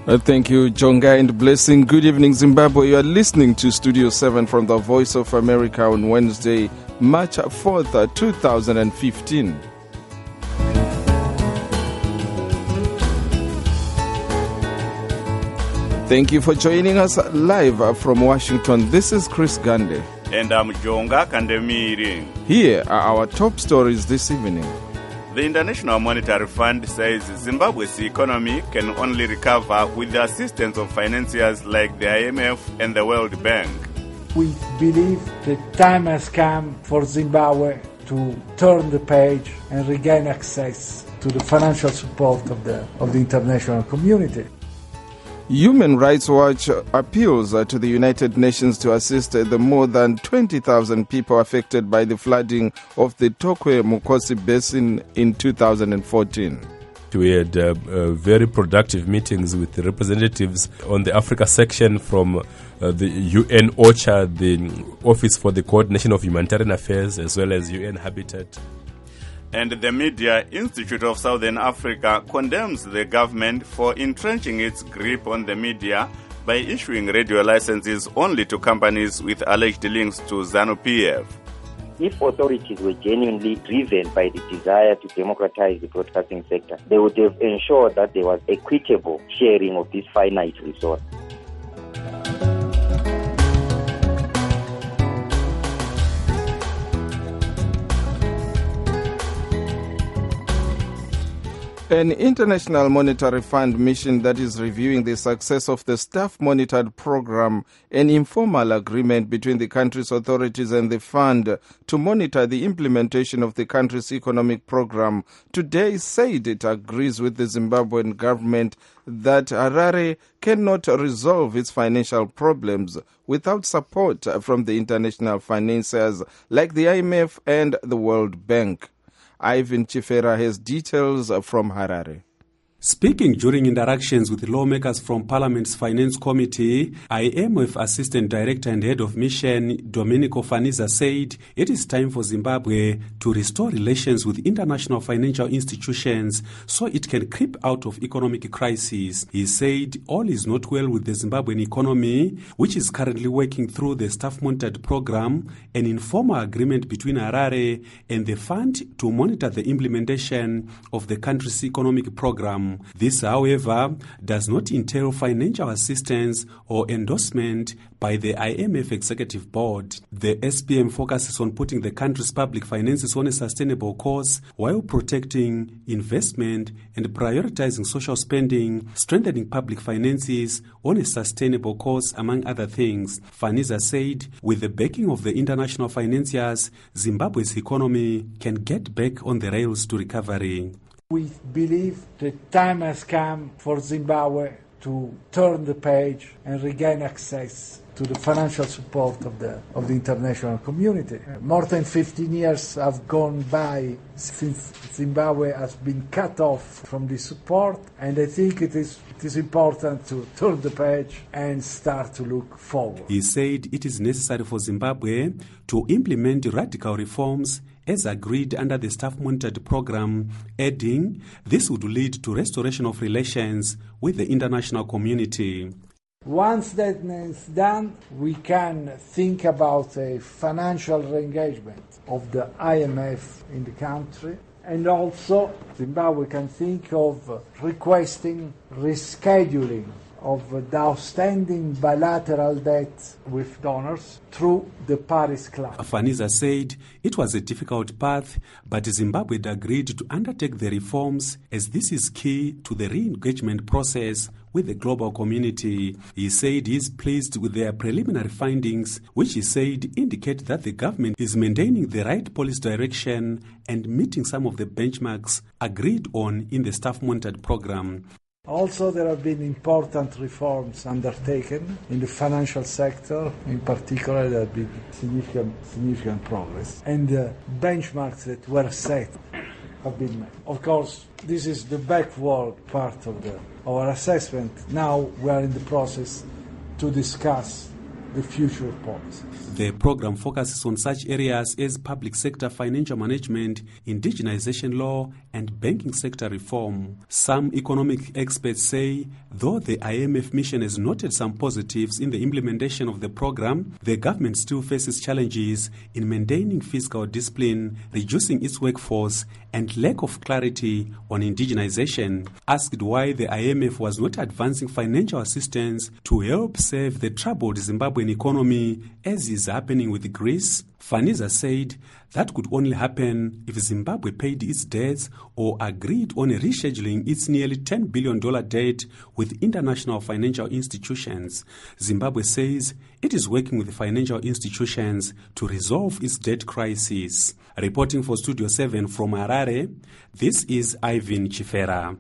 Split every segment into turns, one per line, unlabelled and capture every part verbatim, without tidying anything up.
Uh, thank you, Jonga, and blessing. Good evening, Zimbabwe. You are listening to Studio seven from the Voice of America on Wednesday, March fourth, two thousand fifteen. Thank you for joining us live from Washington. This is Chris Gande.
And I'm Jonga Kandemiri.
Here are our top stories this evening.
The International Monetary Fund says Zimbabwe's economy can only recover with the assistance of financiers like the I M F and the World Bank.
We believe the time has come for Zimbabwe to turn the page and regain access to the financial support of the, of the international community.
Human Rights Watch appeals to the United Nations to assist the more than twenty thousand people affected by the flooding of the Tokwe Mukosi Basin in two thousand fourteen.
We had uh, uh, very productive meetings with the representatives on the Africa section from uh, the U N OCHA, the Office for the Coordination of Humanitarian Affairs, as well as U N Habitat.
And the Media Institute of Southern Africa condemns the government for entrenching its grip on the media by issuing radio licenses only to companies with alleged links to ZANU-P F.
If authorities were genuinely driven by the desire to democratize the broadcasting sector, they would have ensured that there was equitable sharing of this finite resource.
An International Monetary Fund mission that is reviewing the success of the staff-monitored program, an informal agreement between the country's authorities and the fund to monitor the implementation of the country's economic program, today said it agrees with the Zimbabwean government that Harare cannot resolve its financial problems without support from the international financiers like the I M F and the World Bank. Ivan Chifera has details from Harare.
Speaking during interactions with lawmakers from Parliament's Finance Committee, I M F Assistant Director and Head of Mission Domenico Faniza said it is time for Zimbabwe to restore relations with international financial institutions so it can creep out of economic crisis. He said all is not well with the Zimbabwean economy, which is currently working through the staff-monitored program, an informal agreement between Harare and the fund to monitor the implementation of the country's economic program. This, however, does not entail financial assistance or endorsement by the I M F Executive Board. The S P M focuses on putting the country's public finances on a sustainable course while protecting investment and prioritizing social spending, strengthening public finances on a sustainable course, among other things. Faniza said, with the backing of the international financiers, Zimbabwe's economy can get back on the rails to recovery.
We believe the time has come for Zimbabwe to turn the page and regain access to the financial support of the of the international community. More than fifteen years have gone by since Zimbabwe has been cut off from this support, and I think it is it is important to turn the page and start to look forward.
He said it is necessary for Zimbabwe to implement radical reforms as agreed under the staff-monitored program, adding this would lead to restoration of relations with the international community.
Once that is done, we can think about a financial re-engagement of the I M F in the country, and also Zimbabwe can think of requesting rescheduling of the outstanding bilateral debt with donors through the Paris Club.
Faniza said it was a difficult path, but Zimbabwe had agreed to undertake the reforms as this is key to the re-engagement process with the global community. He said he is pleased with their preliminary findings, which he said indicate that the government is maintaining the right policy direction and meeting some of the benchmarks agreed on in the staff-monitored program.
Also, there have been important reforms undertaken in the financial sector. In particular, there have been significant, significant progress. And the benchmarks that were set have been met. Of course, this is the backward part of the, our assessment. Now we are in the process to discuss the future policies.
The program focuses on such areas as public sector financial management, indigenization law, and banking sector reform. Some economic experts say, though the I M F mission has noted some positives in the implementation of the program, the government still faces challenges in maintaining fiscal discipline, reducing its workforce, and lack of clarity on indigenization. Asked why the I M F was not advancing financial assistance to help save the troubled Zimbabwean economy, as is happening with Greece, Faniza said that could only happen if Zimbabwe paid its debts or agreed on rescheduling its nearly ten billion dollars debt with international financial institutions. Zimbabwe says it is working with financial institutions to resolve its debt crisis. Reporting for Studio seven from Harare, this is Ivan Chifera.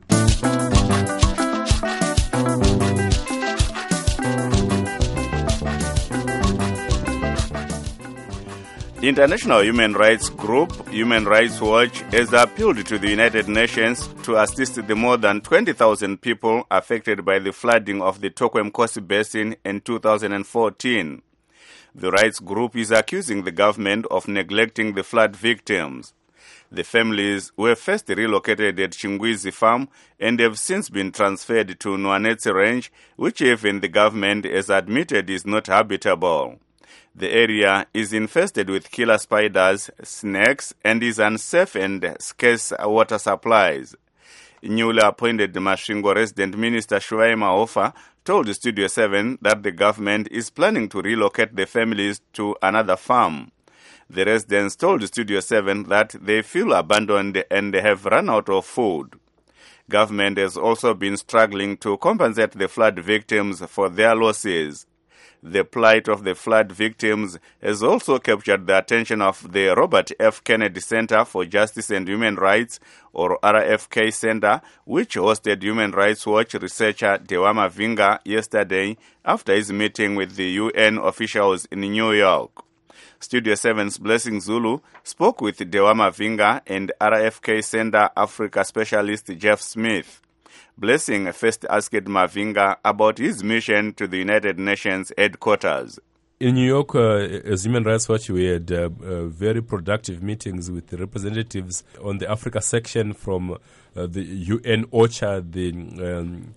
International human rights group Human Rights Watch has appealed to the United Nations to assist the more than twenty thousand people affected by the flooding of the Tokwemkosi Basin in two thousand fourteen. The rights group is accusing the government of neglecting the flood victims. The families were first relocated at Chingwizi Farm and have since been transferred to Nwanetse Range, which even the government has admitted is not habitable. The area is infested with killer spiders, snakes, and is unsafe and scarce water supplies. Newly appointed Masvingo resident minister Shuaima Ofa told Studio seven that the government is planning to relocate the families to another farm. The residents told Studio seven that they feel abandoned and they have run out of food. Government has also been struggling to compensate the flood victims for their losses. The plight of the flood victims has also captured the attention of the Robert F. Kennedy Center for Justice and Human Rights, or R F K Center, which hosted Human Rights Watch researcher Dewa Mavinga yesterday after his meeting with the U N officials in New York. Studio seven's Blessing Zulu spoke with Dewa Mavinga and R F K Center Africa specialist Jeff Smith. Blessing first asked Mavinga about his mission to the United Nations headquarters.
In New York, uh, as Human Rights Watch, we had uh, uh, very productive meetings with the representatives on the Africa section from uh, the U N OCHA, the um,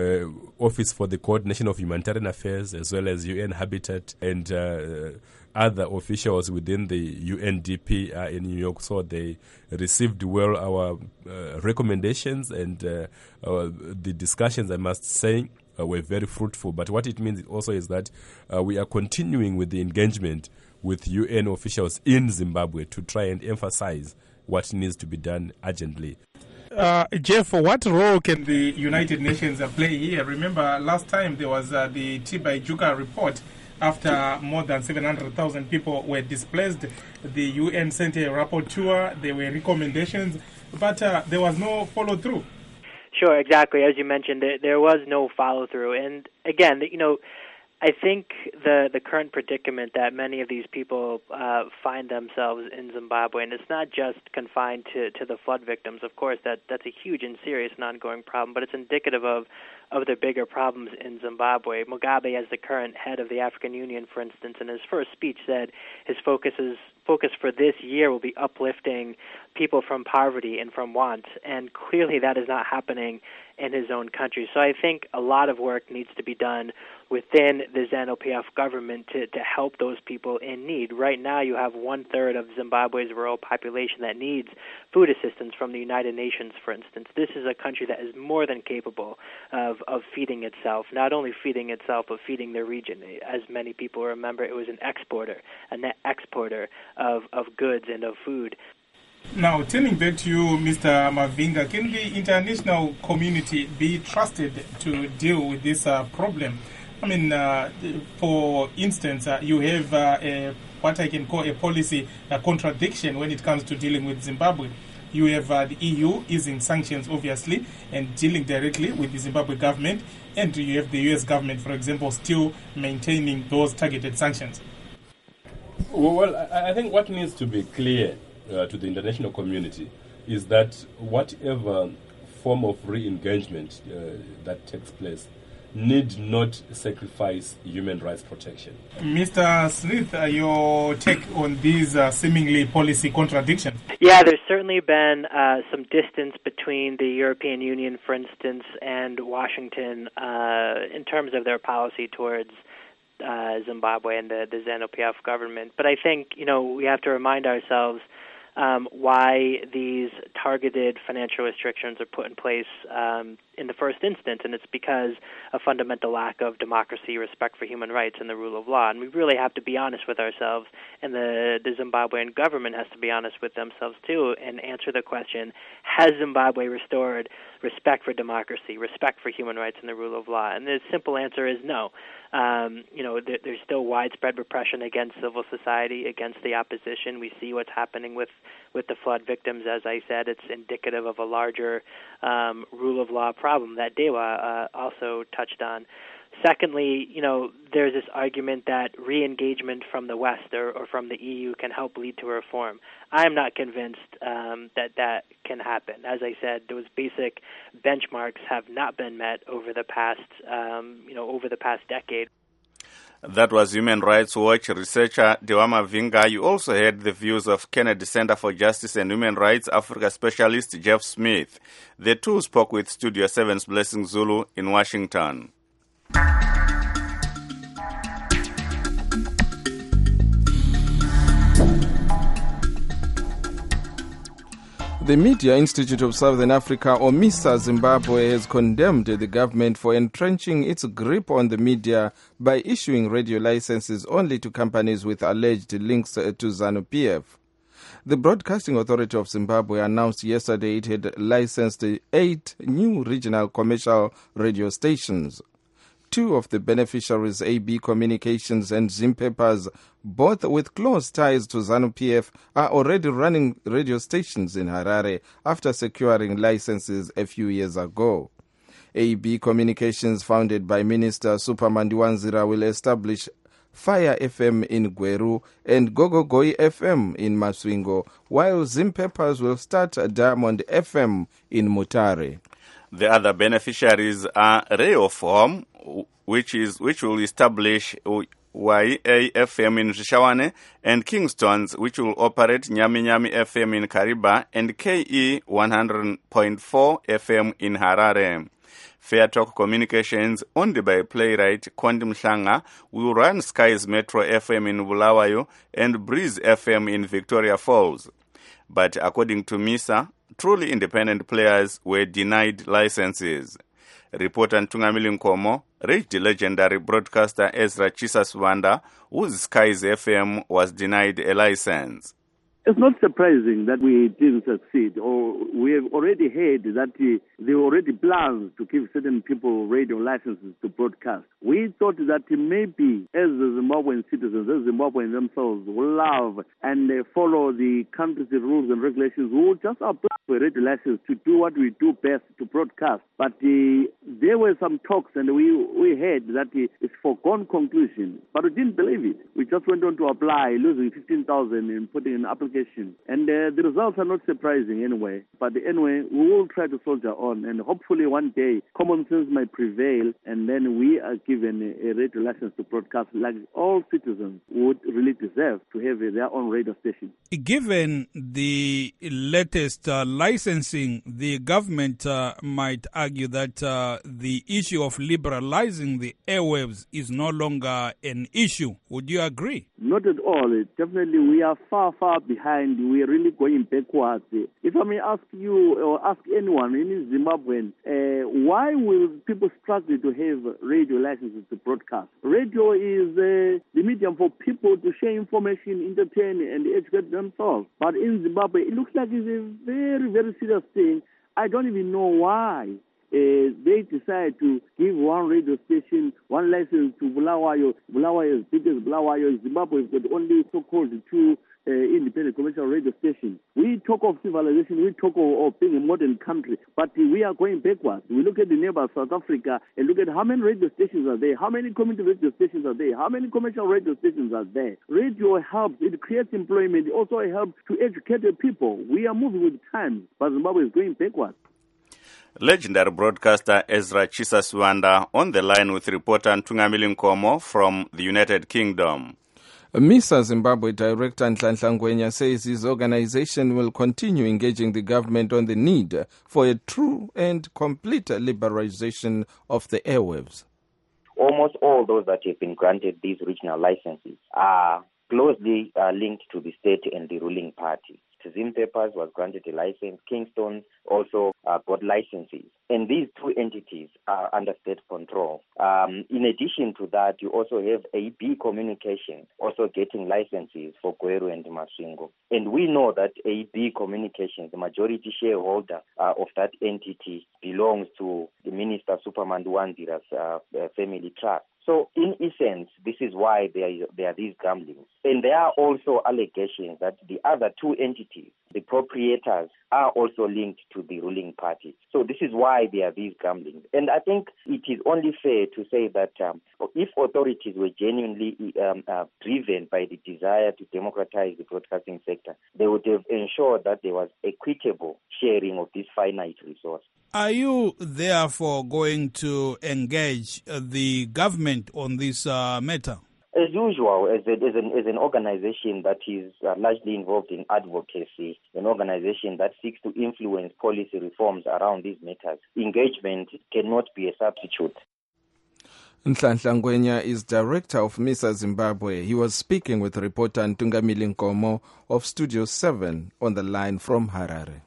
uh, Office for the Coordination of Humanitarian Affairs, as well as U N Habitat, and uh, other officials within the U N D P are in New York. So they received well our uh, recommendations, and uh, uh, the discussions, I must say, uh, were very fruitful. But what it means also is that uh, we are continuing with the engagement with U N officials in Zimbabwe to try and emphasize what needs to be done urgently.
Uh, Jeff, what role can the United Nations uh, play here? Remember, last time there was uh, the Tibaijuka report. After more than seven hundred thousand people were displaced, the U N sent a rapporteur, there were recommendations, but uh, there was no follow-through.
Sure, exactly. As you mentioned, there, there was no follow-through. And again, you know, I think the, the current predicament that many of these people uh, find themselves in Zimbabwe, and it's not just confined to, to the flood victims. Of course, that, that's a huge and serious and ongoing problem, but it's indicative of of the bigger problems in Zimbabwe. Mugabe, as the current head of the African Union, for instance, in his first speech said his focus is focus for this year will be uplifting people from poverty and from want, and clearly that is not happening in his own country. So I think a lot of work needs to be done within the ZANU-P F government to, to help those people in need. Right now you have one-third of Zimbabwe's rural population that needs food assistance from the United Nations, for instance. This is a country that is more than capable of, of feeding itself, not only feeding itself, but feeding the region. As many people remember, it was an exporter, a net exporter of, of goods and of food.
Now, turning back to you, Mister Mavinga, can the international community be trusted to deal with this uh, problem? I mean, uh, for instance, uh, you have uh, a, what I can call a policy a contradiction when it comes to dealing with Zimbabwe. You have uh, the E U easing sanctions, obviously, and dealing directly with the Zimbabwe government, and you have the U S government, for example, still maintaining those targeted sanctions.
Well, I, I think what needs to be clear uh, to the international community is that whatever form of re-engagement uh, that takes place need not sacrifice human rights protection.
Mister Smith, uh, your take on these uh, seemingly policy contradictions?
Yeah, there's certainly been uh, some distance between the European Union, for instance, and Washington uh, in terms of their policy towards uh, Zimbabwe and the, the ZANU-P F government. But I think, you know, we have to remind ourselves Um, why these targeted financial restrictions are put in place um, in the first instance, and it's because a fundamental lack of democracy, respect for human rights, and the rule of law. And we really have to be honest with ourselves, and the, the Zimbabwean government has to be honest with themselves too, and answer the question, has Zimbabwe restored respect for democracy, respect for human rights, and the rule of law? And the simple answer is no. Um, you know, there, there's still widespread repression against civil society, against the opposition. We see what's happening with, with the flood victims. As I said, it's indicative of a larger um, rule of law problem that Dewa uh, also touched on. Secondly, you know, there's this argument that re-engagement from the West or, or from the E U can help lead to reform. I'm not convinced um, that that can happen. As I said, those basic benchmarks have not been met over the past, um, you know, over the past decade.
That was Human Rights Watch researcher Dewa Mavinga. You also heard the views of Kennedy Center for Justice and Human Rights Africa specialist Jeff Smith. The two spoke with Studio seven's Blessing Zulu in Washington.
The Media Institute of Southern Africa, or MISA Zimbabwe, has condemned the government for entrenching its grip on the media by issuing radio licenses only to companies with alleged links to ZANU-P F. The Broadcasting Authority of Zimbabwe announced yesterday it had licensed eight new regional commercial radio stations. Two of the beneficiaries, A B Communications and Zimpepers, both with close ties to ZANU-P F, are already running radio stations in Harare after securing licenses a few years ago. A B Communications, founded by Minister Superman Ndiwanzira, will establish Fire F M in Gweru and Gogogoi F M in Maswingo, while Zimpepers will start Diamond F M in Mutare.
The other beneficiaries are Ray of Home, which is which will establish Y A F M in Rishawane, and Kingston's, which will operate Nyami Nyami F M in Kariba, and K E one hundred point four F M in Harare. Fair Talk Communications, owned by playwright Kondi Mhlanga, will run Sky's Metro F M in Bulawayo and Breeze F M in Victoria Falls. But according to MISA, truly independent players were denied licenses. Reporter Ntungamili Nkomo reached the legendary broadcaster Ezra Chisaswanda, whose Skies F M was denied a license.
It's not surprising that we didn't succeed, or we have already heard that uh, there were already plans to give certain people radio licenses to broadcast. We thought that maybe as the Zimbabwean citizens, as Zimbabweans themselves will love and uh, follow the country's rules and regulations, we would just apply for a radio license to do what we do best, to broadcast. But uh, there were some talks, and we, we heard that uh, it's foregone conclusion. But we didn't believe it. We just went on to apply, losing fifteen thousand and putting an application. And uh, the results are not surprising anyway. But anyway, we will try to soldier on, and hopefully one day common sense might prevail, and then we are given a, a radio license to broadcast like all citizens would really deserve to have their own radio station.
Given the latest uh, licensing, the government uh, might argue that uh, the issue of liberalizing the airwaves is no longer an issue. Would you agree?
Not at all. Definitely, we are far, far behind. We are really going backwards. If I may ask you or ask anyone in Zimbabwe, uh, why will people struggle to have radio licenses to broadcast? Radio is uh, the medium for people to share information, entertain, and educate themselves. But in Zimbabwe, it looks like it's a very, very serious thing. I don't even know why. Uh, they decide to give one radio station, one license to Bulawayo. Bulawayo is big as Bulawayo. Zimbabwe has got only so-called two uh, independent commercial radio stations. We talk of civilization, we talk of, of being a modern country, but uh, we are going backwards. We look at the neighbor South Africa and look at how many radio stations are there, how many community radio stations are there, how many commercial radio stations are there. Radio helps, it creates employment, it also helps to educate the people. We are moving with times, but Zimbabwe is going backwards.
Legendary broadcaster Ezra Chisaswanda on the line with reporter Ntungamili Nkomo from the United Kingdom.
MISA Zimbabwe Director Nhlanhla Ngwenya says his organization will continue engaging the government on the need for a true and complete liberalization of the airwaves.
Almost all those that have been granted these regional licenses are closely uh, linked to the state and the ruling party. Zim Papers was granted a license. Kingston also uh, got licenses. And these two entities are under state control. Um, in addition to that, you also have A B Communications also getting licenses for Gweru and Masingo. And we know that A B Communications, the majority shareholder uh, of that entity, belongs to the Minister Superman Duandira's uh, family trust. So, in essence, this is why there, is, there are these gamblings. And there are also allegations that the other two entities, the proprietors, are also linked to the ruling party. So this is why there are these gamblings. And I think it is only fair to say that um, if authorities were genuinely um, uh, driven by the desire to democratize the broadcasting sector, they would have ensured that there was equitable sharing of this finite resource.
Are you therefore going to engage uh, the government on this uh, matter?
As usual, as, a, as, an, as an organization that is uh, largely involved in advocacy, an organization that seeks to influence policy reforms around these matters, engagement cannot be a substitute.
Nhlanhla Ngwenya is director of MISA Zimbabwe. He was speaking with reporter Ntungamili Nkomo of Studio seven on the line from Harare.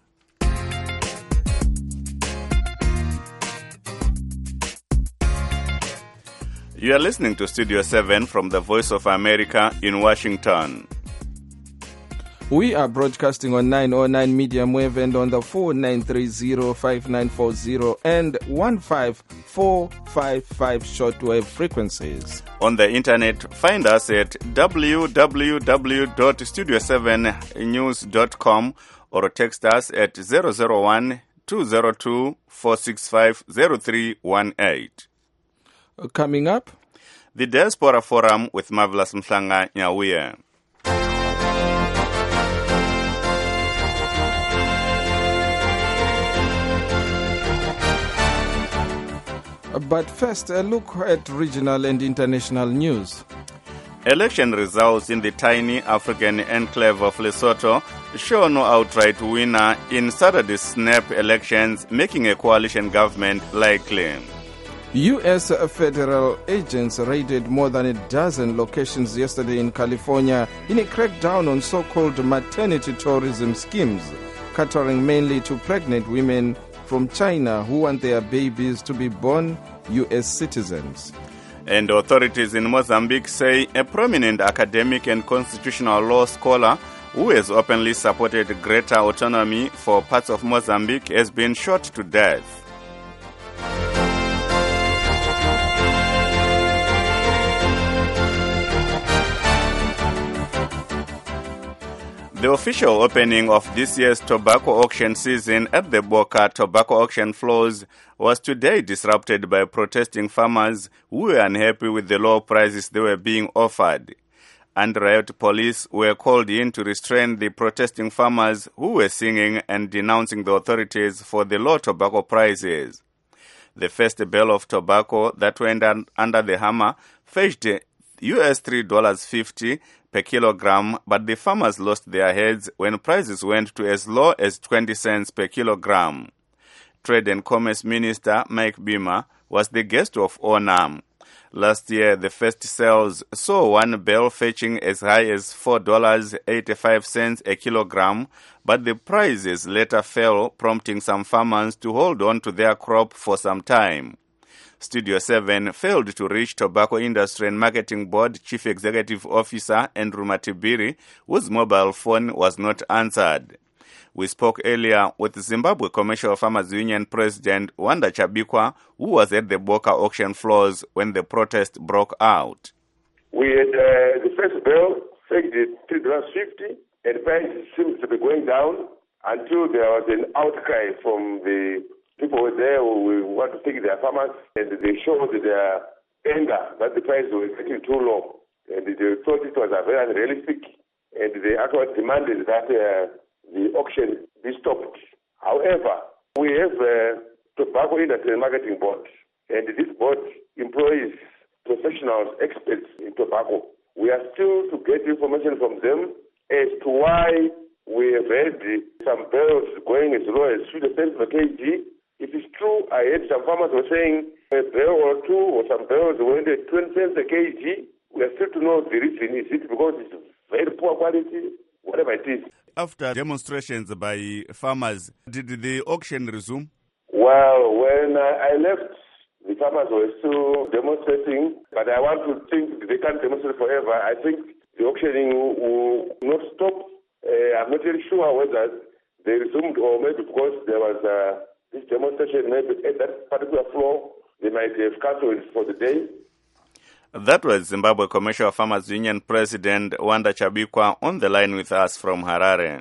You are listening to Studio seven from the Voice of America in Washington.
We are broadcasting on nine oh nine medium wave and on the four nine three zero, five nine four zero and one five four five five shortwave frequencies.
On the internet, find us at w w w dot studio seven news dot com or text us at zero zero one, two zero two, four six five, zero three one eight.
Coming up,
the Diaspora Forum with Marvelous Mhlanga Nyawiye.
But first, a look at regional and international news.
Election results in the tiny African enclave of Lesotho show no outright winner in Saturday's snap elections, making a coalition government likely.
U S federal agents raided more than a dozen locations yesterday in California in a crackdown on so-called maternity tourism schemes, catering mainly to pregnant women from China who want their babies to be born U S citizens.
And authorities in Mozambique say a prominent academic and constitutional law scholar who has openly supported greater autonomy for parts of Mozambique has been shot to death. The official opening of this year's tobacco auction season at the Boca tobacco auction floors was today disrupted by protesting farmers who were unhappy with the low prices they were being offered. And riot police were called in to restrain the protesting farmers who were singing and denouncing the authorities for the low tobacco prices. The first bale of tobacco that went under the hammer fetched U S three dollars and fifty cents per kilogram, but the farmers lost their heads when prices went to as low as twenty cents per kilogram. Trade and Commerce Minister Mike Beamer was the guest of honor. Last year, the first sales saw one bale fetching as high as four dollars and eighty-five cents a kilogram, but the prices later fell, prompting some farmers to hold on to their crop for some time. Studio seven failed to reach Tobacco Industry and Marketing Board Chief Executive Officer Andrew Matibiri, whose mobile phone was not answered. We spoke earlier with Zimbabwe Commercial Farmers Union President Wanda Chabikwa, who was at the Boca auction floors when the protest broke out.
We had uh, the first bale fetched at three dollars and fifty cents, and prices seems to be going down until there was an outcry from the people were there who want to take their farmers, and they showed their anger that the prices were getting too low. And they thought it was very unrealistic, and they actually demanded that uh, the auction be stopped. However, we have uh, Tobacco Industry and Marketing Board. And this board employs professionals, experts in tobacco. We are still to get information from them as to why we have had some barrels going as low as fifty cents per kg. If it's true, I heard some farmers were saying a barrel or two or some barrels went at twenty cents a kg. We are still to know the reason. Is it because it's very poor quality? Whatever it is.
After demonstrations by farmers, did the auction resume?
Well, when I left, the farmers were still demonstrating, but I want to think they can't demonstrate forever. I think the auctioning will, will not stop. Uh, I'm not really sure whether they resumed or maybe because there was uh, this demonstration, maybe at that particular floor, they might have cancelled for the day.
That was Zimbabwe Commercial Farmers Union President Wanda Chabikwa on the line with us from Harare.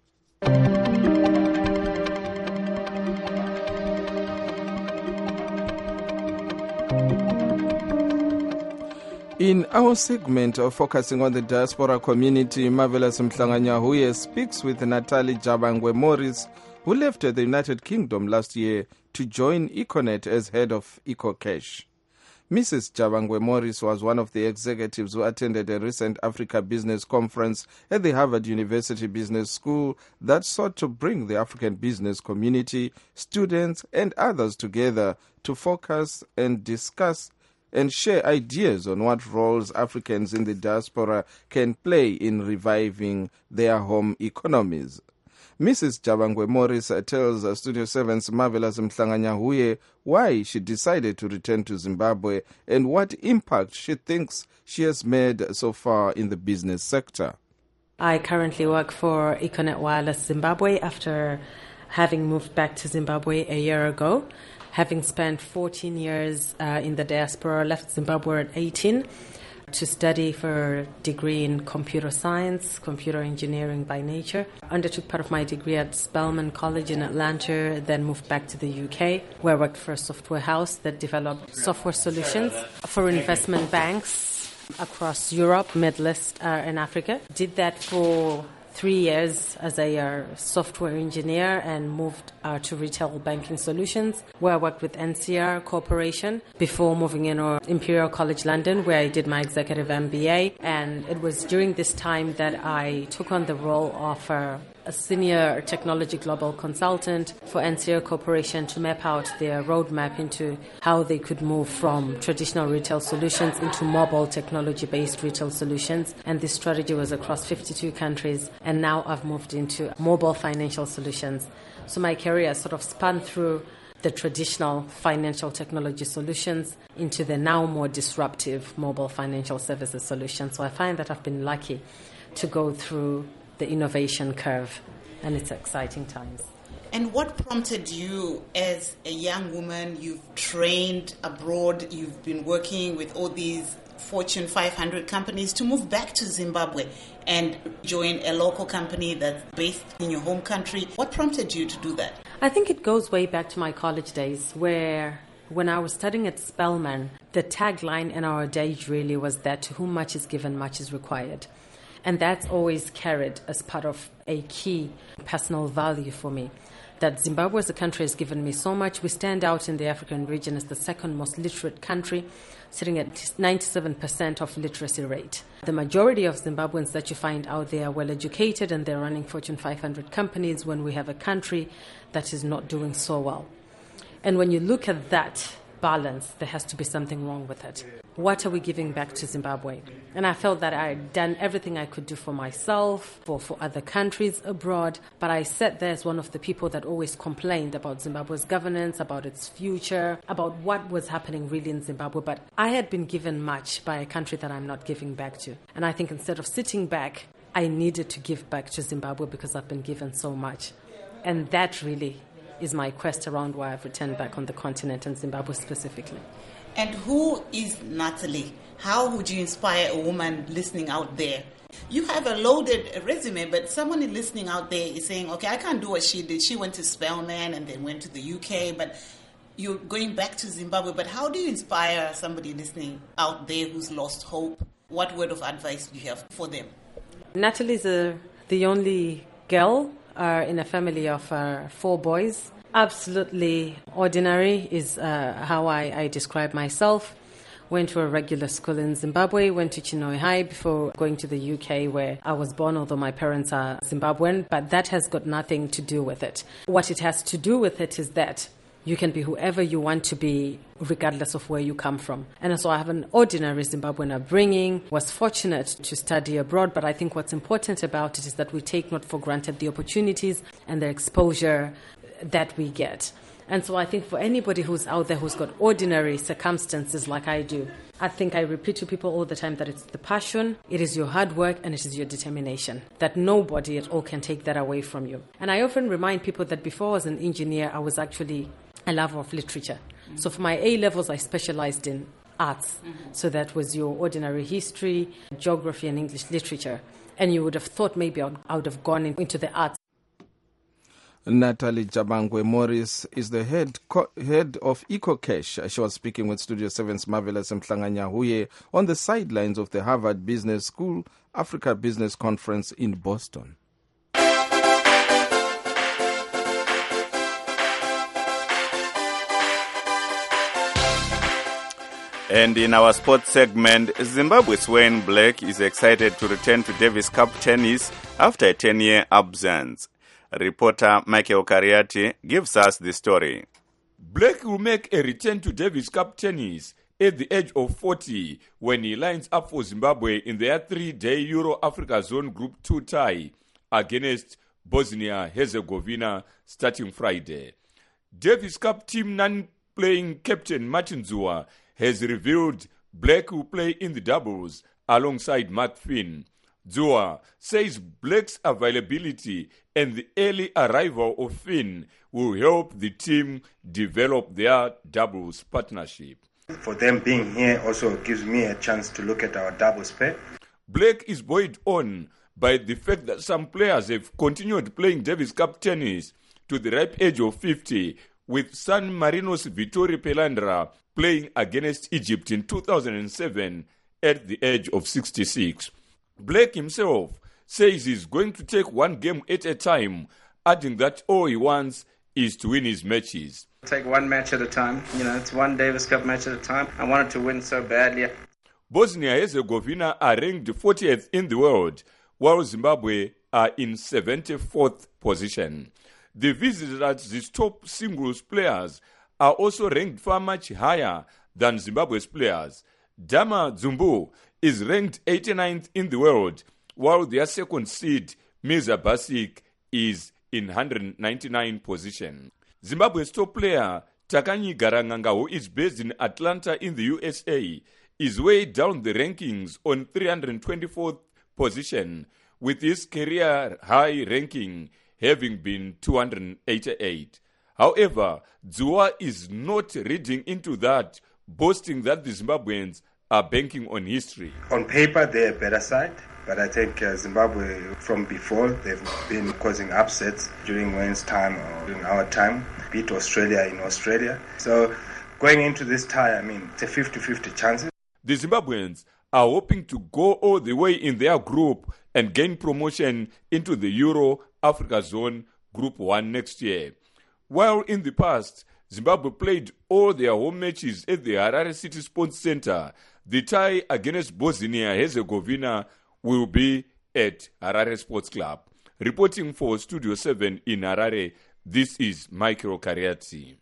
In our segment of focusing on the diaspora community, Marvelous Mhlanganyahuye speaks with Natalie Jabangwe Morris, who left the United Kingdom last year to join Econet as head of EcoCash. Missus Jabangwe Morris was one of the executives who attended a recent Africa Business Conference at the Harvard University Business School that sought to bring the African business community, students, and others together to focus and discuss and share ideas on what roles Africans in the diaspora can play in reviving their home economies. Missus Jabangwe Morris tells Studio seven's Marvelous Mhlanganyahuye why she decided to return to Zimbabwe and what impact she thinks she has made so far in the business sector.
I currently work for Econet Wireless Zimbabwe after having moved back to Zimbabwe a year ago. Having spent fourteen years uh, in the diaspora, left Zimbabwe at eighteen to study for a degree in computer science, computer engineering by nature. Undertook part of my degree at Spelman College in Atlanta, then moved back to the U K, where I worked for a software house that developed software solutions for investment banks across Europe, Middle East, uh, and Africa. Did that for three years as a uh, software engineer and moved uh, to retail banking solutions, where I worked with N C R Corporation before moving in uh, Imperial College London, where I did my executive M B A. And it was during this time that I took on the role of uh, a senior technology global consultant for N C R Corporation to map out their roadmap into how they could move from traditional retail solutions into mobile technology-based retail solutions. And this strategy was across fifty-two countries. And now I've moved into mobile financial solutions. So my career sort of spun through the traditional financial technology solutions into the now more disruptive mobile financial services solutions. So I find that I've been lucky to go through the innovation curve, and it's exciting times.
And what prompted you as a young woman? You've trained abroad, you've been working with all these Fortune five hundred companies to move back to Zimbabwe and join a local company that's based in your home country. What prompted you to do that?
I think it goes way back to my college days, where when I was studying at Spelman, the tagline in our day really was that to whom much is given, much is required. And that's always carried as part of a key personal value for me. That Zimbabwe as a country has given me so much. We stand out in the African region as the second most literate country, sitting at ninety-seven percent of literacy rate. The majority of Zimbabweans that you find out there are well educated and they're running Fortune five hundred companies when we have a country that is not doing so well. And when you look at that balance, there has to be something wrong with it. What are we giving back to Zimbabwe? And I felt that I had done everything I could do for myself, for, for other countries abroad, but I sat there as one of the people that always complained about Zimbabwe's governance, about its future, about what was happening really in Zimbabwe. But I had been given much by a country that I'm not giving back to. And I think instead of sitting back, I needed to give back to Zimbabwe because I've been given so much. And that really is my quest around why I've returned back on the continent and Zimbabwe specifically.
And who is Natalie? How would you inspire a woman listening out there? You have a loaded resume, but someone listening out there is saying, okay, I can't do what she did. She went to Spelman and then went to the U K, but you're going back to Zimbabwe. But how do you inspire somebody listening out there who's lost hope? What word of advice do you have for them?
Natalie is a, the only girl are in a family of uh, four boys. Absolutely ordinary is uh, how I, I describe myself. Went to a regular school in Zimbabwe, went to Chinhoyi High before going to the U K where I was born, although my parents are Zimbabwean, but that has got nothing to do with it. What it has to do with it is that you can be whoever you want to be, regardless of where you come from. And so I have an ordinary Zimbabwean upbringing, was fortunate to study abroad, but I think what's important about it is that we take not for granted the opportunities and the exposure that we get. And so I think for anybody who's out there who's got ordinary circumstances like I do, I think I repeat to people all the time that it's the passion, it is your hard work, and it is your determination, that nobody at all can take that away from you. And I often remind people that before I was an engineer, I was actually a lover of literature. Mm-hmm. So for my A-levels, I specialized in arts. Mm-hmm. So that was your ordinary history, geography, and English literature. And you would have thought maybe I would have gone into the arts.
Natalie Jabangwe Morris is the head co- head of EcoCash. She was speaking with Studio seven's Marvelous Mhlanganya Huye on the sidelines of the Harvard Business School Africa Business Conference in Boston.
And in our sports segment, Zimbabwe's Wayne Blake is excited to return to Davis Cup tennis after a ten-year absence. Reporter Michael Kariati gives us the story.
Blake will make a return to Davis Cup tennis at the age of forty when he lines up for Zimbabwe in their three-day Euro-Africa Zone Group two tie against Bosnia-Herzegovina starting Friday. Davis Cup team non-playing captain Martin Zua has revealed Blake will play in the doubles alongside Mark Finn. Zua says Blake's availability and the early arrival of Finn will help the team develop their doubles partnership.
For them being here also gives me a chance to look at our doubles pair.
Blake is buoyed on by the fact that some players have continued playing Davis Cup tennis to the ripe age of fifty, with San Marino's Vittorio Pelandra playing against Egypt in two thousand seven at the age of sixty-six. Blake himself says he's going to take one game at a time, adding that all he wants is to win his matches.
Take one match at a time. You know, it's one Davis Cup match at a time. I wanted to win so badly.
Bosnia-Herzegovina are ranked fortieth in the world, while Zimbabwe are in seventy-fourth position. The visitors' top singles players are also ranked far much higher than Zimbabwe's players. Dama Zumbu is ranked eighty-ninth in the world, while their second seed, Mirza Basic, is in one hundred ninety-ninth position. Zimbabwe's top player, Takanyi Garanganga, who is based in Atlanta in the U S A, is way down the rankings on three hundred twenty-fourth position, with his career high ranking having been two hundred eighty-eight. However, Zua is not reading into that, boasting that the Zimbabweans are banking on history.
On paper, they're a better side, but I think uh, Zimbabwe, from before, they've been causing upsets during Wayne's time or during our time, beat Australia in Australia. So going into this tie, I mean, it's a fifty-fifty chance.
The Zimbabweans are hoping to go all the way in their group and gain promotion into the Euro Africa Zone Group one next year. While in the past, Zimbabwe played all their home matches at the Harare City Sports Center, the tie against Bosnia-Herzegovina will be at Harare Sports Club. Reporting for Studio seven in Harare, this is Michael Kariati.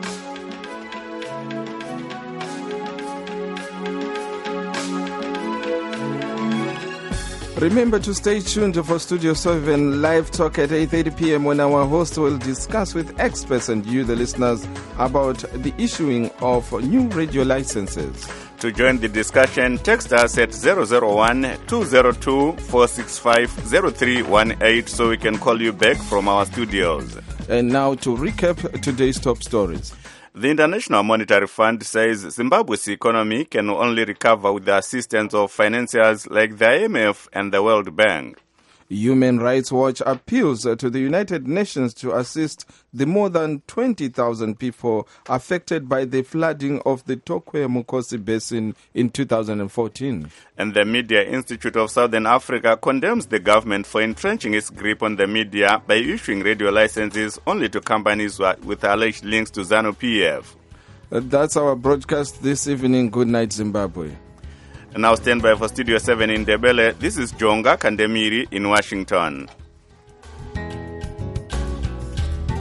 Remember to stay tuned for Studio seven live talk at eight thirty p.m. when our host will discuss with experts and you, the listeners, about the issuing of new radio licenses.
To join the discussion, text us at zero zero one, two zero two, four six five, zero three one eight so we can call you back from our studios.
And now to recap today's top stories.
The International Monetary Fund says Zimbabwe's economy can only recover with the assistance of financiers like the I M F and the World Bank.
Human Rights Watch appeals to the United Nations to assist the more than twenty thousand people affected by the flooding of the Tokwe Mukosi Basin in two thousand fourteen.
And the Media Institute of Southern Africa condemns the government for entrenching its grip on the media by issuing radio licenses only to companies with alleged links to ZANU-P F.
That's our broadcast this evening. Good night, Zimbabwe.
And now stand by for Studio seven in Ndebele. This is Jonga Kandemiri in Washington.